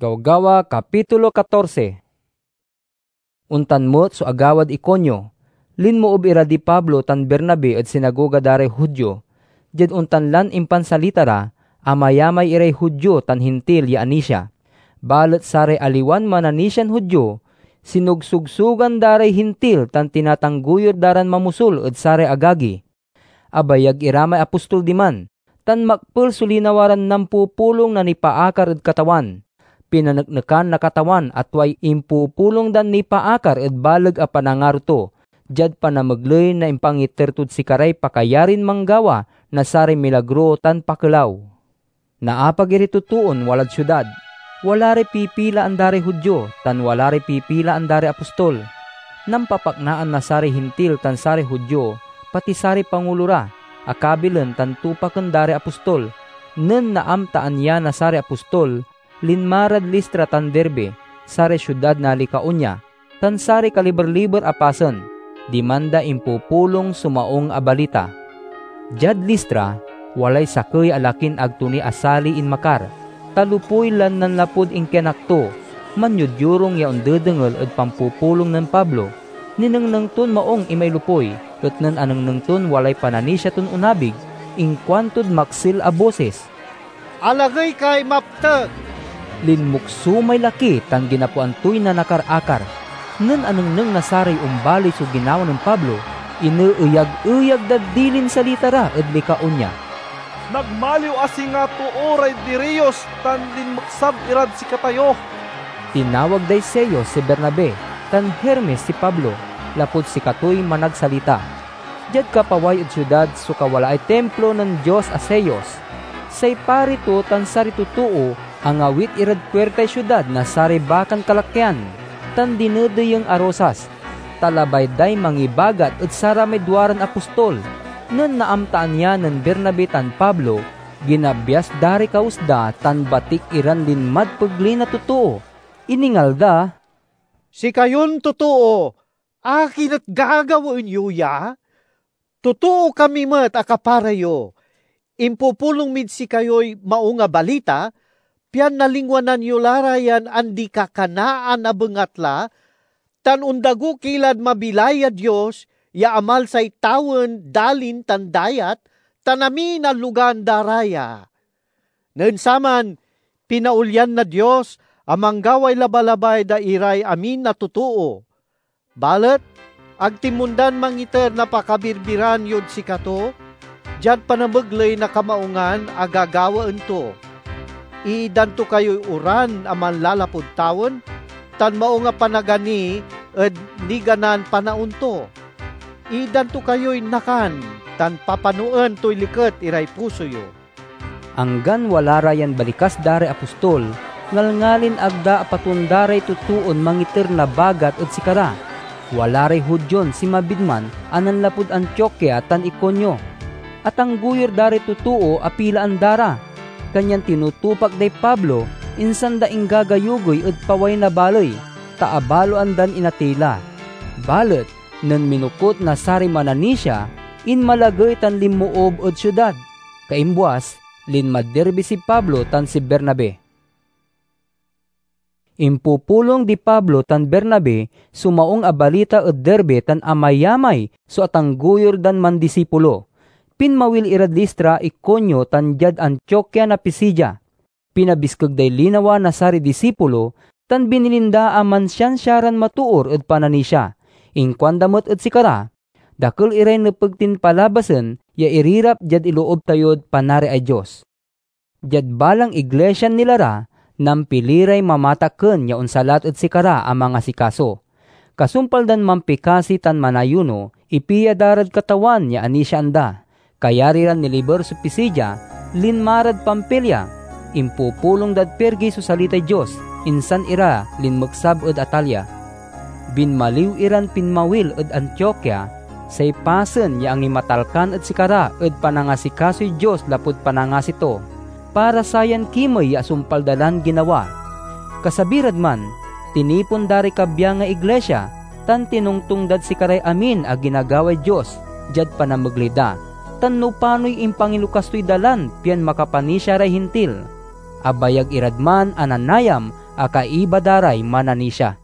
Gawgawa Kapitulo 14. Untan mo't so agawad Ikonyo, linmoob ira di Pablo tan Bernabe at sinagoga dare Hudyo. Jed untan lan impansalitara, amayamay iray Hudyo tan hintil ya anisya. Balat sare aliwan mananisyan Hudyo, sinugsugsugan dare hintil tan tinatangguyor daran mamusul at sare agagi. Abayag iramay apostol diman, tan makpul sulinawaran nampupulong na nipaakar at katawan. Pinanagnakan na katawan at way impupulong dan ni paakar at balag a panangaruto. Jad panamaglay na impangitertud si karay pakayarin manggawa na sari milagro tan pakelaw. Naapag iritutuon walad syudad. Wala re pipila ang dari Hudyo tan wala re pipila ang dari apostol. Nampapaknaan na sari hintil tan sari Hudyo pati sari pangulura. Akabilan tan tupakan dari apostol. Nen naamtaan ya na sari apostol. Linmarad Listra tan Derbe, sare syudad na Likaonya, tan sare kaliber-liber apasen, dimanda impupulong sumaong abalita. Jad Listra, walay sakay alakin agtuni asali in makar, talupoy lan nan lapod in kenakto, manyudyurong yaon dedengel at pampupulong ng Pablo, ninang ton maong imay lupoy, at nan anang ton walay pananisya ton unabig, inkwantod maksil a boses. Alagay kay maptag! Linmukso may laki tan ginapuan tuy na nakar-akar. Ngan anong nasaray umbali so ginawa ng Pablo, inuuyag-uyag dadilin sa litara at Likaonya. Nagmaliw asi nga to oray diriyos tan linmaksab irad si katayo. Tinawag day Seyo si Bernabe, tan Hermes si Pablo, lapod si katoy managsalita. Jad kapaway at syudad so kawala ay templo ng Diyos Aseyos. Say parito tan saritutuo, ang awit irad puertay syudad na saribakan kalakyan, tan dinudayang arosas, talabay day mangibagat at saramay duwaran apostol, nun naamtaan niya ng Bernabe tan Pablo, ginabyas dari kausda tan batik iran din madpagli na totoo. Iningal da, si kayon totoo, akin at gagawin yuya, totoo kami mat akaparayo, impupulong mid si kayo'y maunga balita, pian nalingwanan yu larayan andi kakanaan na bengatla, tan undago kilad mabilaya Diyos, ya amal say tawen dalin tan dayat, tanami na lugan daraya. Nensaman, pinaulyan na Diyos, amang gaway labalabay da iray amin na totoo. Balet, agtimundan mangiter na pakabirbiran yun si kato, dyan panamaglay na kamaungan agagawaan to. Idanto kayo'y uran aman lalapod tawon, tan mao nga panagani ed niganan panaunto. Idanto kayo'y nakan, tan papanuan to'y liket iray puso yo. Anggan wala rayan balikas dare apostol, ngalngalin agda patundaray tutuon mangiter na bagat at sikara. Wala ray Hudyon si mabidman anan lapod Antioquia tan Ikonyo. At ang guyer dare tutuo apila ang dara. Kanyan tinutupak day Pablo, insan daing gagayugoy at paway na balay, taabaloan dan inatila. Balet, nan minukot na sari mananisya, in malagay tan limuob at syudad. Kaimbuas, lin maderbi si Pablo tan si Bernabe. Impupulong di Pablo tan Bernabe, sumaong abalita at derbe tan amayamay, so atang guyor dan mandisipulo. Pinmawil irad Listra Ikonyo tan jad Antioquia na Pisidya. Pinabiskag day linawa na sari disipulo, tan binilinda aman siyansyaran matuor at pananisya. Inkwandamot at sikara, dakil iray napagtin palabasan, ya irirap jad iloob tayod panari ay Diyos. Jad balang iglesia nilara, nam piliray mamataken ya unsalat at sikara ang mga sikaso. Kasumpal dan mampikasi tan manayuno, ipiya darad katawan ya anisya anda. Kayariran niliber sa Pisidya, linmarad Pampilya, impupulong dad pergi sa salitay Diyos, insan ira linmagsab ed Atalya. Binmaliw iran pinmawil ed Antioquia, say pasen ya ang imatalkan ed sikara ed panangasikasoy Diyos lapud panangasito, para sayan kimay ya sumpaldalan ginawa. Kasabirad man, tinipon dari kabya nga iglesia, tan tinungtung dad sikaray amin a ginagaway Diyos, jad panamaglida. Tan no pano'y impangilukas to'y dalan, pian makapanisya ray hintil. Abayag iradman ananayam, akaiba daray manani siya.